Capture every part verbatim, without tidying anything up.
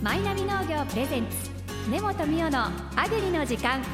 マイナビ農業プレゼンツ根本美代のアグリの時間。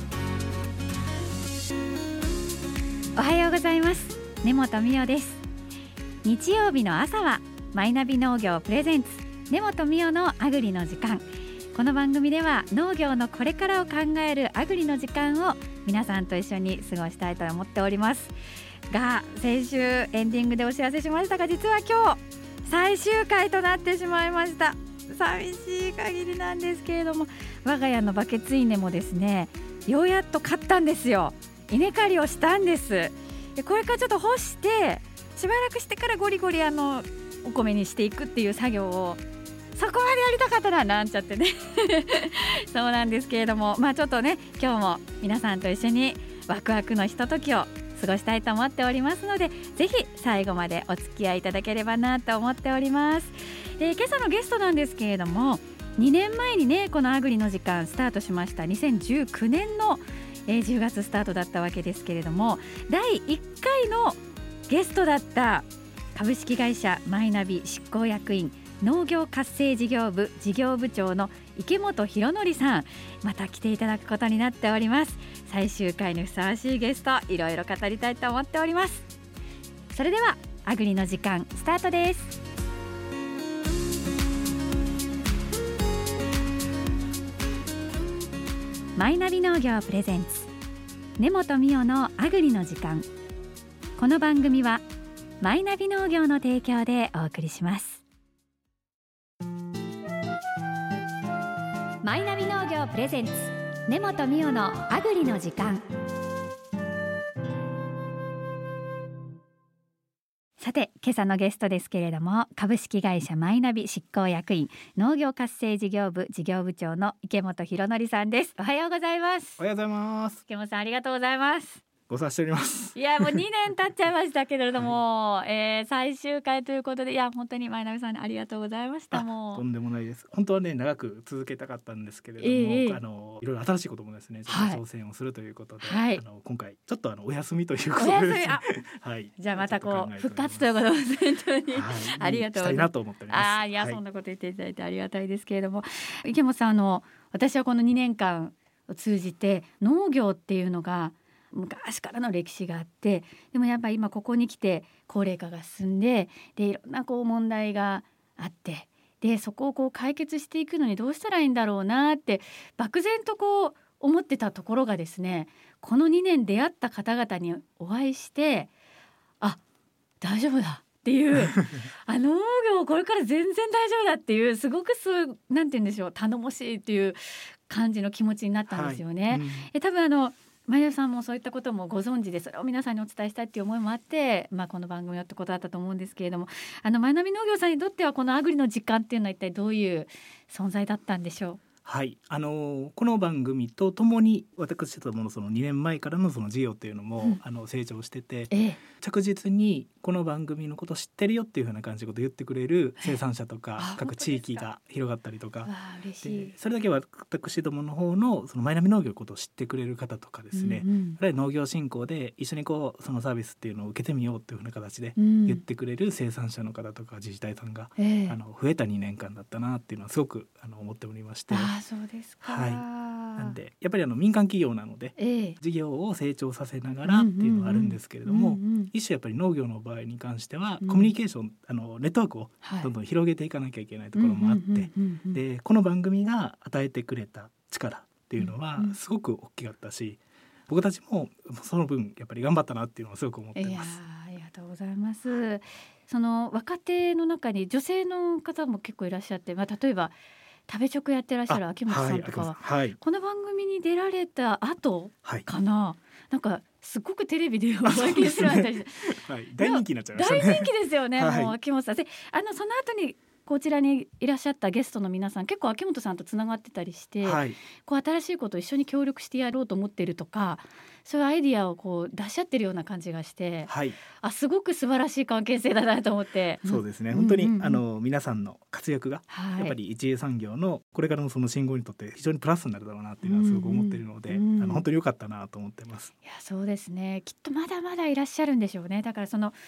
おはようございます。根本美代です。日曜日の朝はマイナビ農業プレゼンツ根本美代のアグリの時間。この番組では農業のこれからを考えるアグリの時間を皆さんと一緒に過ごしたいと思っておりますが、先週エンディングでお知らせしましたが、実は今日最終回となってしまいました。寂しい限りなんですけれども、我が家のバケツ稲もですね、ようやっと刈ったんですよ。稲刈りをしたんです。でこれからちょっと干してしばらくしてからゴリゴリあのお米にしていくっていう作業をそこまでやりたかったななんちゃってねそうなんですけれども、まあちょっとね、今日も皆さんと一緒にワクワクのひとときを過ごしたいと思っておりますので、ぜひ最後までお付き合いいただければなと思っております。で今朝のゲストなんですけれども、にねんまえにねこのアグリの時間スタートしました。にせんじゅうきゅうねんのえー、じゅうがつスタートだったわけですけれども、だいいっかいのゲストだった株式会社マイナビ執行役員農業活性事業部事業部長の池本博則さん、また来ていただくことになっております。最終回にふさわしいゲスト、いろいろ語りたいと思っております。それではアグリの時間スタートです。マイナビ農業プレゼンツ根本美代のアグリの時間。この番組はマイナビ農業の提供でお送りします。マイナビ農業プレゼンツ根本美代のアグリの時間。さて今朝のゲストですけれども、株式会社マイナビ執行役員農業活性事業部事業部長の池本博則さんです。おはようございます。 おはようございます。 池本さん、ありがとうございます。 ご察しております。 いやもうにねん経っちゃいましたけれども、はい、えー、最終回ということで、いや本当にマイナビさんありがとうございました。もうとんでもないです。本当はね長く続けたかったんですけれども、えー、あのいろいろ新しいこともですねちょっと挑戦をするということで、はい、あの今回ちょっとあのお休みということでですね、はい、 じゃあまたこう復活ということで本当に、はい、ありがとうございます。したいなと思っております。 あいや、はい、そんなこと言っていただいてありがたいですけれども、池本さん、あの私はこのにねんかんを通じて農業っていうのが昔からの歴史があって、でもやっぱり今ここに来て高齢化が進んで、でいろんなこう問題があって、でそこをこう解決していくのにどうしたらいいんだろうなって漠然とこう思ってたところがですね、このにねん出会った方々にお会いして、あ大丈夫だっていうあ農業これから全然大丈夫だっていう、すごくすなんて言うんでしょう、頼もしいっていう感じの気持ちになったんですよね、はい、うん、え多分あのマイナビさんもそういったこともご存知で、それを皆さんにお伝えしたいっていう思いもあって、まあ、この番組をってことだったと思うんですけれども、あのマイナビ農業さんにとってはこのアグリの時間っていうのは一体どういう存在だったんでしょう。 はい、あのこの番組とともに私どものそのにねんまえからのその事業っていうのも、うん、あの成長してて、ええ、着実にこの番組のこと知ってるよっていう風な感じのことを言ってくれる生産者とか各地域が広がったりとか、 嬉しい。 それだけは私どもの方のそのマイナビ農業のことを知ってくれる方とかですね、うんうん、あるいは農業振興で一緒にこうそのサービスっていうのを受けてみようっていう風な形で言ってくれる生産者の方とか自治体さんが、うん、あの増えたにねんかんだったなっていうのはすごくあの思っておりまして、 あそうですか、 はい、なんでやっぱりあの民間企業なので、ええ、事業を成長させながらっていうのがあるんですけれども、うんうんうん、一種やっぱり農業の場合に関しては、うん、コミュニケーションあのネットワークをどんどん広げていかなきゃいけないところもあって、でこの番組が与えてくれた力っていうのはすごく大きかったし、僕たちもその分やっぱり頑張ったなっていうのはすごく思っています。 いやありがとうございます。その若手の中に女性の方も結構いらっしゃって、まあ、例えば食べチョクやってらっしゃる秋元さんとかは、はい、この番組に出られた後かな、はい、なんかすごくテレビでお会いするあたりで、 はい、大人気になっちゃいましたね。 大人気ですよね、 はい、 もう秋元さんで、あのその後にこちらにいらっしゃったゲストの皆さん結構秋元さんとつながってたりして、はい、こう新しいことを一緒に協力してやろうと思っているとか、そういうアイディアをこう出し合ってるような感じがして、はい、あすごく素晴らしい関係性だなと思って。 そうですね、本当に、うんうんうん、あの皆さんの活躍が、はい、やっぱり一次産業のこれからのその信号にとって非常にプラスになるだろうなっていうのはすごく思っているので、うんうん、あの本当に良かったなと思ってます。 いやそうですね、きっとまだまだいらっしゃるんでしょうね。だからその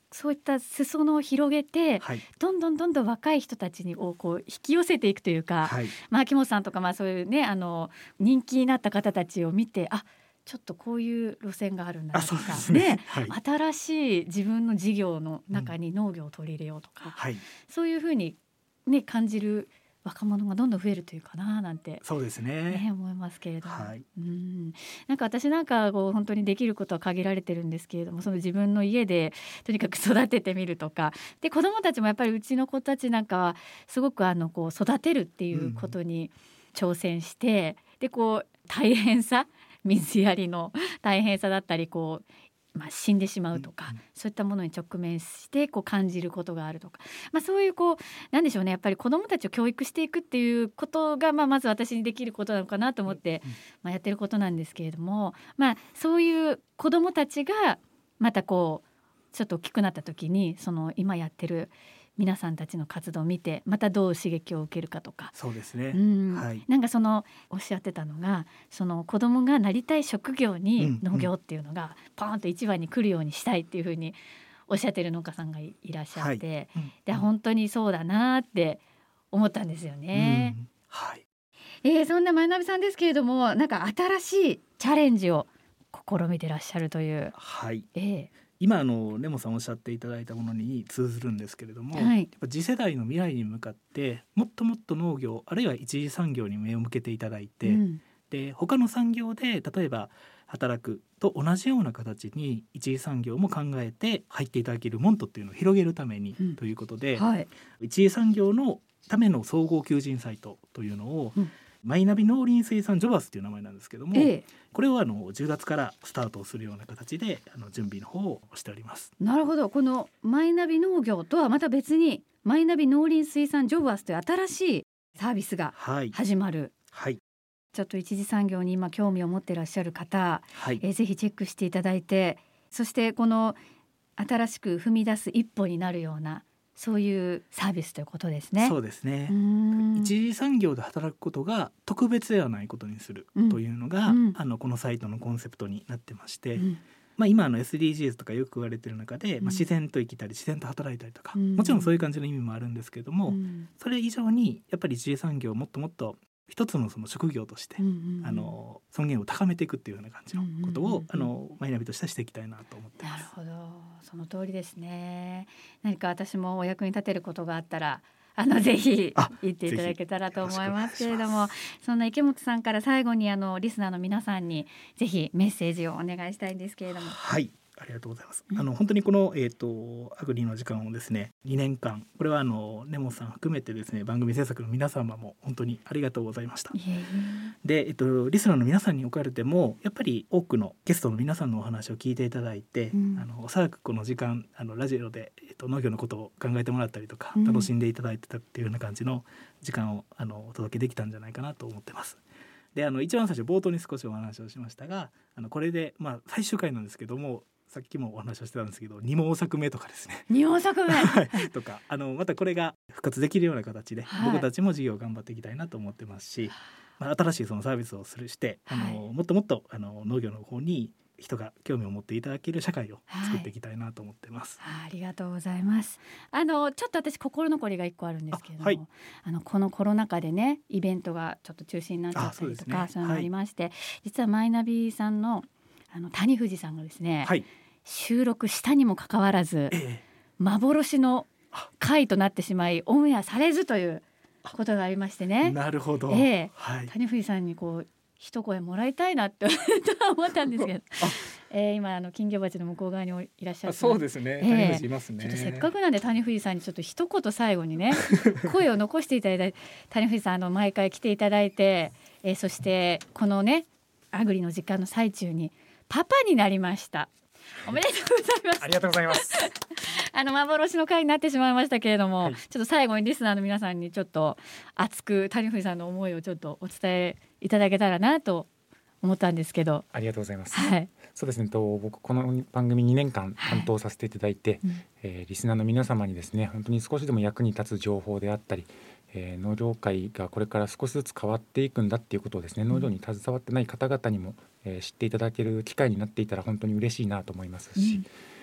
そういった裾野を広げて、はい、どんどんどんどん若い人たちにをこう引き寄せていくというか、はい、まあ、秋元さんとか、まあ、そういうねあの人気になった方たちを見て、あ、ちょっとこういう路線があるんだとか、ね、はい、新しい自分の事業の中に農業を取り入れようとか、うん、はい、そういうふうに、ね、感じる若者がどんどん増えるというかななんて、 そうですね、 ね、思いますけれども、 はい、 うん、なんか私なんかこう本当にできることは限られてるんですけれども、その自分の家でとにかく育ててみるとかで、子どもたちもやっぱりうちの子たちなんかはすごくあのこう育てるっていうことに挑戦して、うん、でこう大変さ、水やりの大変さだったりこうまあ、死んでしまうとか、うんうん、そういったものに直面してこう感じることがあるとか、まあ、そういうこうなんでしょうね、やっぱり子どもたちを教育していくっていうことが、まあ、まず私にできることなのかなと思って、うんうん、まあ、やってることなんですけれども、まあ、そういう子どもたちがまたこうちょっと大きくなった時にその今やってる皆さんたちの活動を見てまたどう刺激を受けるかとか、 そうですね、 うん、はい、なんかそのおっしゃってたのが、その子どもがなりたい職業に農業っていうのがポーンと一番に来るようにしたいっていうふうにおっしゃってる農家さんが い, いらっしゃって、はい、うん、で本当にそうだなって思ったんですよね、うん、はい、えー、そんな前鍋さんですけれども、なんか新しいチャレンジを試みてらっしゃるという、 はい、 えー今あの根本さんおっしゃっていただいたものに通ずるんですけれども、はい、やっぱ次世代の未来に向かってもっともっと農業あるいは一次産業に目を向けていただいて、うん、で他の産業で例えば働くと同じような形に一次産業も考えて入っていただける門戸っていうのを広げるために、うん、ということで、はい、一次産業のための総合求人サイトというのを、うん、マイナビ農林水産ジョバスという名前なんですけども、ええ、これをあのじゅうがつからスタートをするような形であの準備の方をしております。 なるほど。このマイナビ農業とはまた別にマイナビ農林水産ジョバスという新しいサービスが始まる、はいはい、ちょっと一次産業に今興味を持っていらっしゃる方、はい、えー、ぜひチェックしていただいて、そしてこの新しく踏み出す一歩になるようなそういうサービスということですね。 そうですね。一次産業で働くことが特別ではないことにするというのが、うん、あのこのサイトのコンセプトになってまして、うん、まあ、今の エスディージーズ とかよく言われている中で、まあ、自然と生きたり自然と働いたりとか、うん、もちろんそういう感じの意味もあるんですけれども、うん、それ以上にやっぱり一次産業をもっともっと一つのその職業として、うんうんうん、あの尊厳を高めていくっていうような感じのことを、うんうんうん、あのマイナビとしてはしていきたいなと思ってます。 なるほど、その通りですね。何か私もお役に立てることがあったらあのぜひ言っていただけたらと思いますけれども、そんな池本さんから最後にあのリスナーの皆さんにぜひメッセージをお願いしたいんですけれども。 はい、ありがとうございます。あの本当にこの、えー、とアグリの時間をですねにねんかん、これはあの根本さん含めてですね番組制作の皆様も本当にありがとうございました。で、えー、とリスナーの皆さんにおかれてもやっぱり多くのゲストの皆さんのお話を聞いていただいて、うん、あのおそらくこの時間あのラジオで、えー、と農業のことを考えてもらったりとか、うん、楽しんでいただいてたっていうような感じの時間をあのお届けできたんじゃないかなと思ってます。で、あの一番最初冒頭に少しお話をしましたが、あのこれで、まあ、最終回なんですけども、さっきもお話をしてたんですけどに毛作目とかですねに毛作目とかあのまたこれが復活できるような形で、はい、僕たちも事業を頑張っていきたいなと思ってますし、まあ、新しいそのサービスをするして、はい、あのもっともっとあの農業の方に人が興味を持っていただける社会を作っていきたいなと思ってます。 はい、ありがとうございます。あのちょっと私心残りが一個あるんですけれども、あ、はい、あのこのコロナ禍でねイベントがちょっと中止になっちゃったりとか そう、ね、そういうのがありまして、はい、実はマイナビさんのあの谷藤さんがですね、はい、収録したにもかかわらず、ええ、幻の回となってしまいオンエアされずということがありましてね。 なるほど、 ええ、はい、谷藤さんにこう一声もらいたいなって思ったんですけどえー、今あの金魚鉢の向こう側にいらっしゃって、 そうですね、谷藤いますね。 ちょっとせっかくなんで谷藤さんにちょっと一言最後にね声を残していただいて谷藤さんあの毎回来ていただいて、えー、そしてこのねアグリの時間の最中にパパになりました。おめでとうございます。 ありがとうございますあの幻の回になってしまいましたけれども、はい、ちょっと最後にリスナーの皆さんにちょっと熱く谷藤さんの思いをちょっとお伝えいただけたらなと思ったんですけど。 ありがとうございます、 はい、 そうですねと僕この番組にねんかん担当させていただいて、はい、えー、リスナーの皆様にですね本当に少しでも役に立つ情報であったり、えー、農業界がこれから少しずつ変わっていくんだっていうことをですね、農業に携わってない方々にも、えー、知っていただける機会になっていたら本当に嬉しいなと思いますし、うん、ま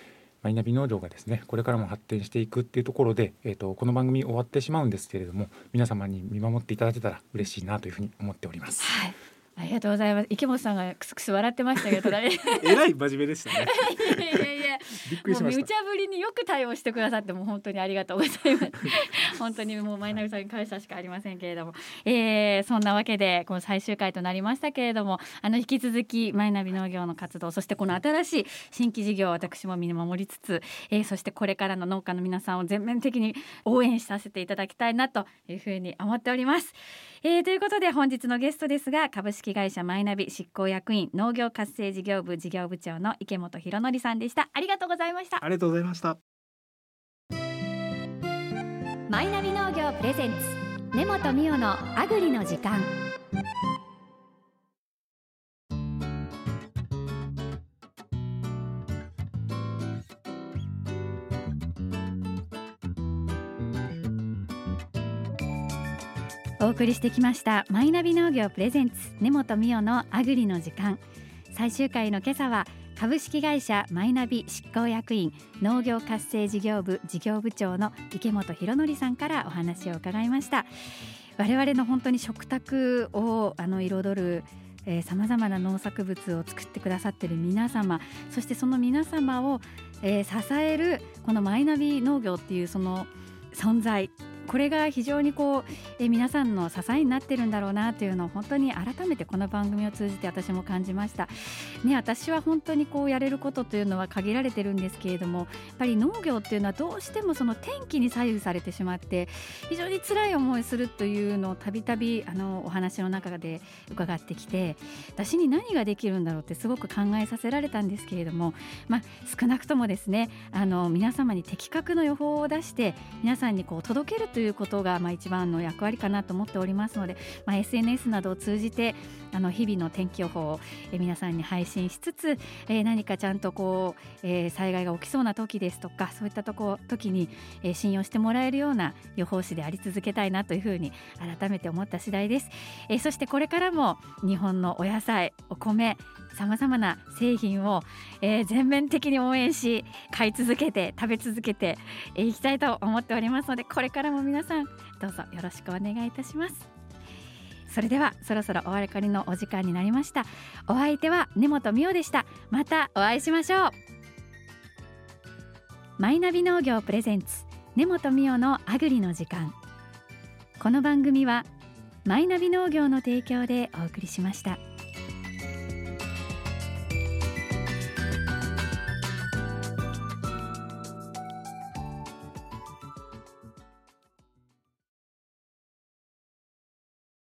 マイナビ農業がですねこれからも発展していくっていうところで、えーと、この番組終わってしまうんですけれども、皆様に見守っていただけたら嬉しいなというふうに思っております。 はい、ありがとうございます。池本さんがクスクス笑ってましたけどえらい真面目でしたねいやいやいやびっくりしました。 もう無茶ぶりによく対応してくださってもう本当にありがとうございます本当にもうマイナビさんに感謝しかありませんけれども、えー、そんなわけでこの最終回となりましたけれども、あの引き続きマイナビ農業の活動、そしてこの新しい新規事業を私も見守りつつ、えー、そしてこれからの農家の皆さんを全面的に応援させていただきたいなというふうに思っております。えー、ということで本日のゲストですが、株式会社マイナビ執行役員農業活性事業部事業部長の池本博則さんでした。ありがとうございました。 ありがとうございました。 マイナビ農業プレゼンツ根本美代のアグリの時間。お送りしてきましたマイナビ農業プレゼンツ根本美代のアグリの時間。最終回の今朝は株式会社マイナビ執行役員農業活性事業部事業部長の池本博則さんからお話を伺いました。我々の本当に食卓をあの彩るさまざまな農作物を作ってくださっている皆様、そしてその皆様を、えー、支えるこのマイナビ農業っていうその存在、これが非常にこう、え皆さんの支えになってるんだろうなというのを本当に改めてこの番組を通じて私も感じました、ね、私は本当にこうやれることというのは限られてるんですけれども、やっぱり農業っていうのはどうしてもその天気に左右されてしまって非常に辛い思いするというのをたびたびあのお話の中で伺ってきて、私に何ができるんだろうってすごく考えさせられたんですけれども、まあ、少なくともですねあの皆様に的確な予報を出して皆さんにこう届けるということが、まあ、一番の役割かなと思っておりますので、まあ、エスエヌエス などを通じてあの日々の天気予報をえ皆さんに配信しつつ、えー、何かちゃんとこう、えー、災害が起きそうな時ですとかそういったとこ時に、えー、信用してもらえるような予報士であり続けたいなというふうに改めて思った次第です。えー、そしてこれからも日本のお野菜お米さまざまな製品を、えー、全面的に応援し買い続けて食べ続けてい、えー、きたいと思っておりますので、これからも皆さんどうぞよろしくお願いいたします。それではそろそろお別れのお時間になりました。お相手は根本美代でした。またお会いしましょう。マイナビ農業プレゼンツ根本美代のアグリの時間。この番組はマイナビ農業の提供でお送りしました。